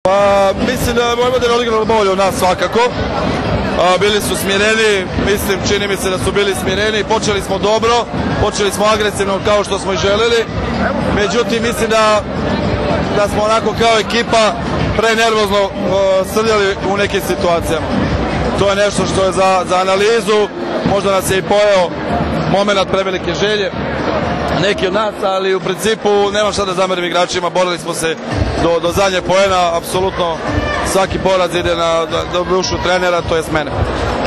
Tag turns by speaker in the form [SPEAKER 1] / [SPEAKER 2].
[SPEAKER 1] Pa, mislim da je Vojvodina odigrala bolje od nas svakako. Bili su smireni, mislim, čini mi se da su bili smireni, počeli smo dobro, počeli smo agresivno kao što smo i želeli, međutim mislim da smo onako kao ekipa prenervozno srljali u nekim situacijama. To je nešto što je za analizu, možda nas je i pojeo moment prevelike želje neki od nas, ali u principu nemam šta da zamerim igračima, borili smo se do zadnje poena, apsolutno svaki poraz ide na dušu trenera, to jest mene.